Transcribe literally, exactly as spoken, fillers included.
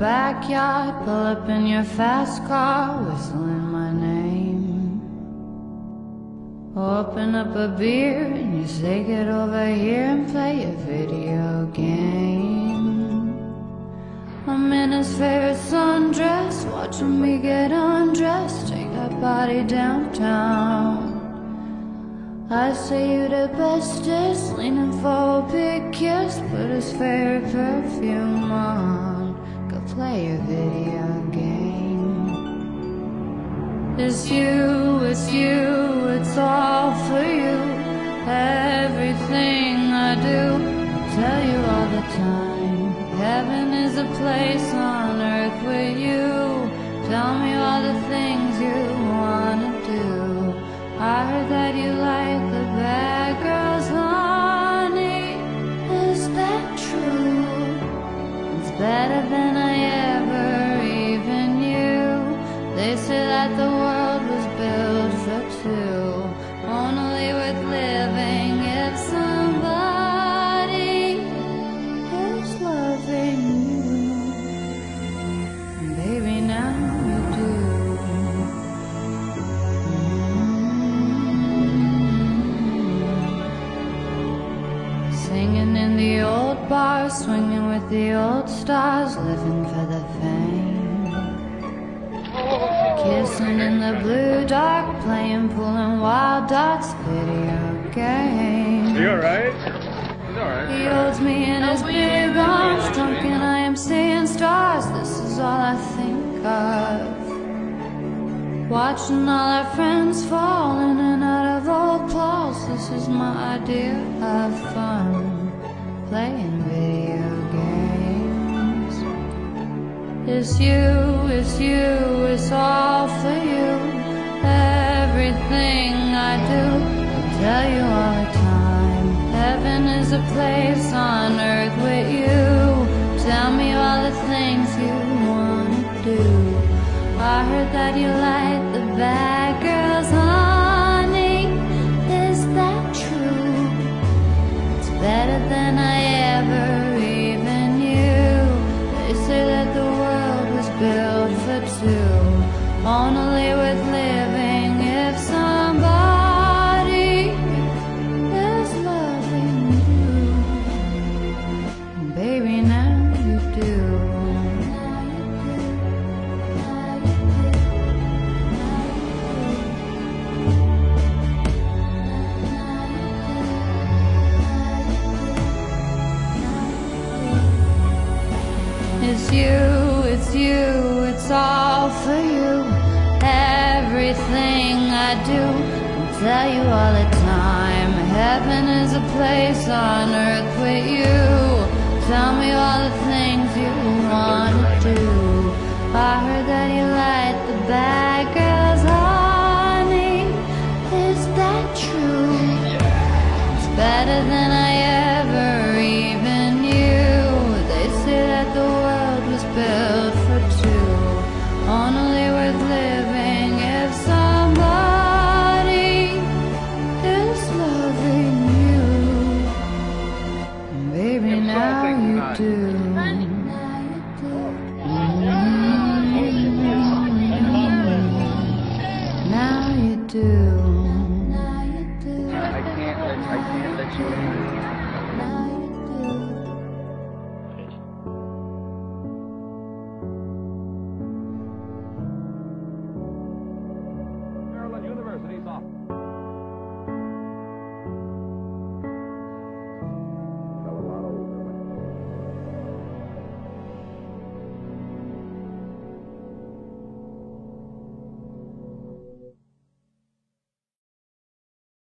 backyard, pull up in your fast car, whistling my name. Open up a beer and you say get over here and play a video game. I'm in his favorite sundress, watching me get undressed, take that body downtown. I say you the bestest, leaning for a big kiss, put his favorite perfume on, go play a video game. It's you, it's you, it's all for you. Everything I do, I tell you all the time. Heaven is a place on earth with you. Tell me all the things you wanna do. I heard that you like the bad girls, honey. Is that true? It's better than I ever even knew. They say that the world was built for two, only worth living if somebody is loving you. And baby, now you do. Singing in the old bars, swinging with the old stars, living for the fame. Kissing in the blue dark, playing, pulling wild dots, video game. Are you alright? He's alright. He holds me in his big arms, drunk and I am seeing stars. This is all I think of. Watching all our friends fall in and out of old clothes. This is my idea of fun, playing video games. It's you, it's you, it's all for you. Everything I do, I tell you all the time. Heaven is a place on earth with you. Tell me all the things you wanna do. I heard that you like the bad girls, honey. Is that true? It's better than I ever even knew. They say that the world was built for two, only worth living if somebody is loving you. And baby, now you do. It's you, it's you, it's all for you. Everything I do, I tell you all the time. Heaven is a place on earth with you. Tell me all the things you wanna do. I heard that you like the bad girls.